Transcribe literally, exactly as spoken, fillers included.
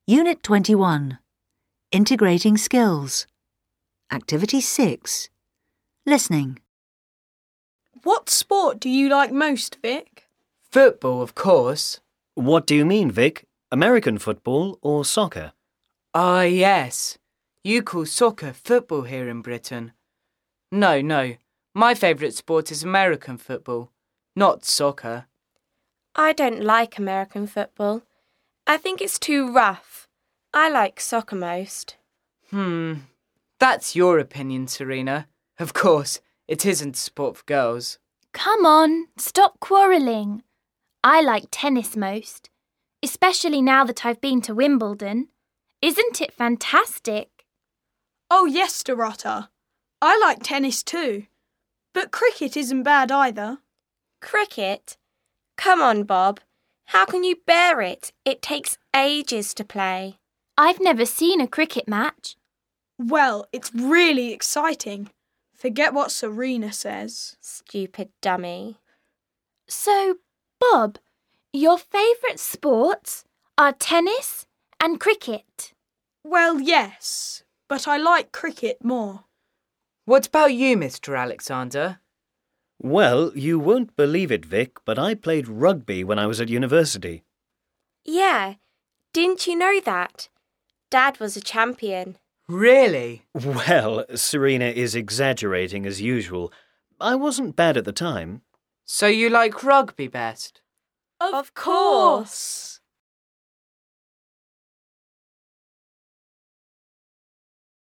Unit twenty-one. Integrating Skills. Activity six. Listening. What sport do you like most, Vic? Football, of course. What do you mean, Vic? American football or soccer? Ah, yes. You call soccer football here in Britain. No, no. My favourite sport is American football, not soccer. I don't like American football. I think it's too rough. I like soccer most. Hmm. That's your opinion, Serena. Of course, it isn't a sport for girls. Come on, stop quarrelling. I like tennis most, especially now that I've been to Wimbledon. Isn't it fantastic? Oh, yes, Dorota. I like tennis too. But cricket isn't bad either. Cricket? Come on, Bob. How can you bear it? It takes ages to play. I've never seen a cricket match. Well, it's really exciting. Forget what Serena says. Stupid dummy. So, Bob, your favourite sports are tennis and cricket? Well, yes, but I like cricket more. What about you, Mister Alexander? Well, you won't believe it, Vic, but I played rugby when I was at university. Yeah, didn't you know that? Dad was a champion. Really? Well, Serena is exaggerating as usual. I wasn't bad at the time. So you like rugby best? Of course.